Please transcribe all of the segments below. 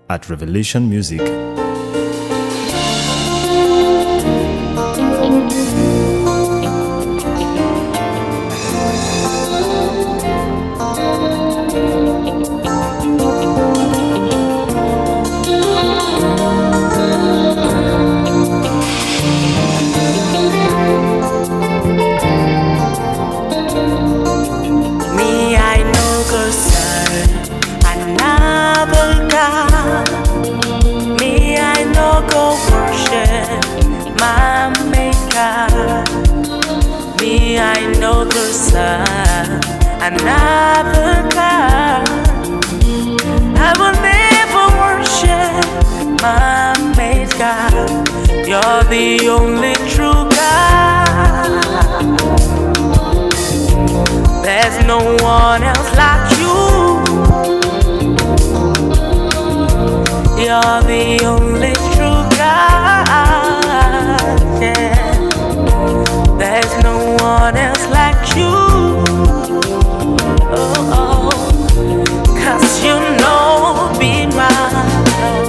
at Revelation Music. Another God, I will never worship my made God. You're the only true God. There's no one else like you. You're the only true God. Yeah. There's no one else like you. Cause you know me right.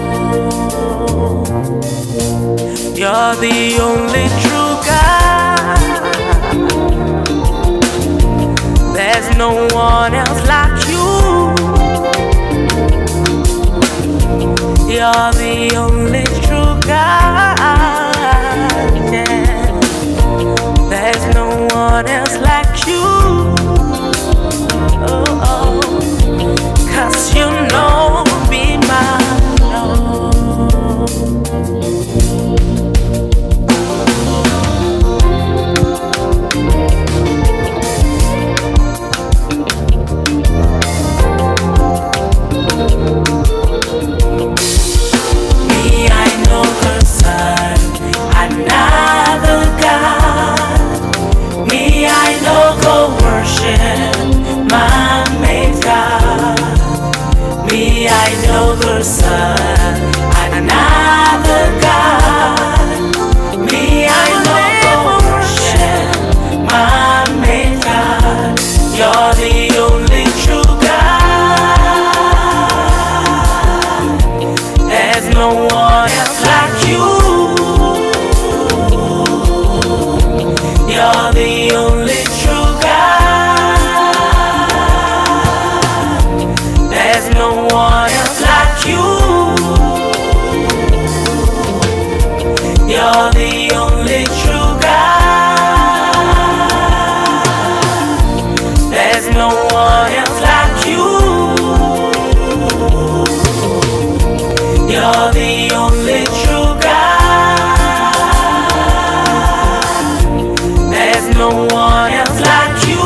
You're the only true God. There's no one else like you. You're the only true God. Yeah. There's no one else like you. Cause you know me, my Lord. Me, I know concern another God. Me, I know go worship my made God. Me, I know the Son, another God. Me, I know the worship my made God. You're the only true God. There's no one else like you. You're the only true God. There's no one else like you. You're the only true God. There's no one else like you. You're the only true God. There's no one else like you.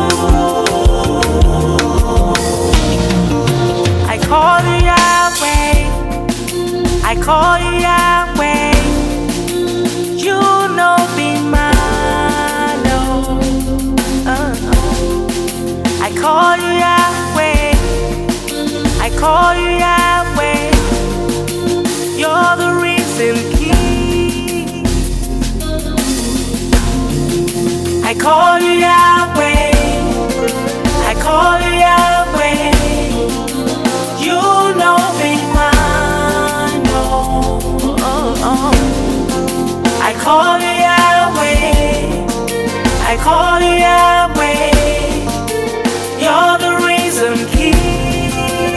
I call you Yahweh. I call you Yahweh. You know be mine. I call you Yahweh. I call you Yahweh. You're the reason key. I call you Yahweh. I call you Yahweh. You know me, mine. I call you Yahweh. I call you Yahweh. You're the reason key.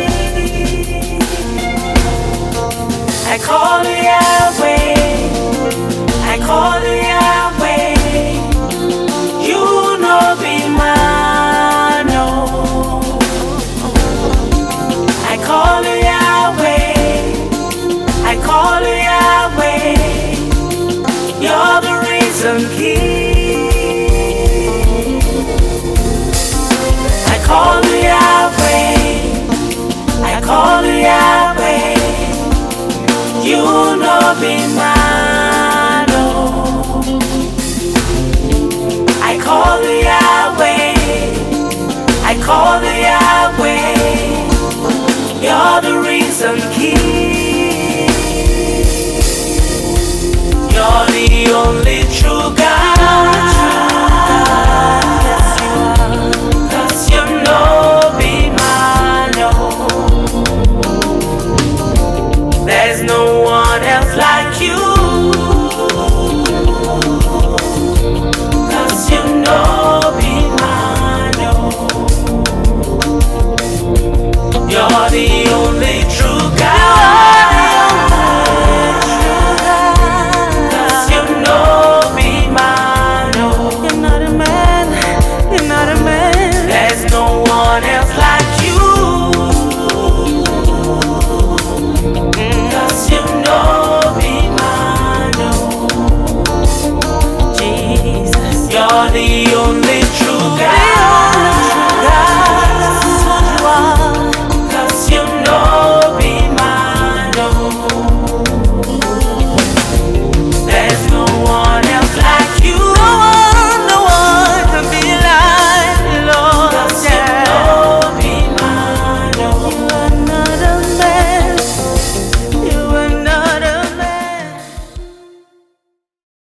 I call you Yahweh. I call you Yahweh. You know be mine. I call you Yahweh. I call you Yahweh. You're the reason key. I call you Yahweh. I call you Yahweh. You know be mine. I call you Yahweh. I call you Yahweh. You're the reason key. You're the only true God. Yes, you are. 'Cause you know be mine. There's no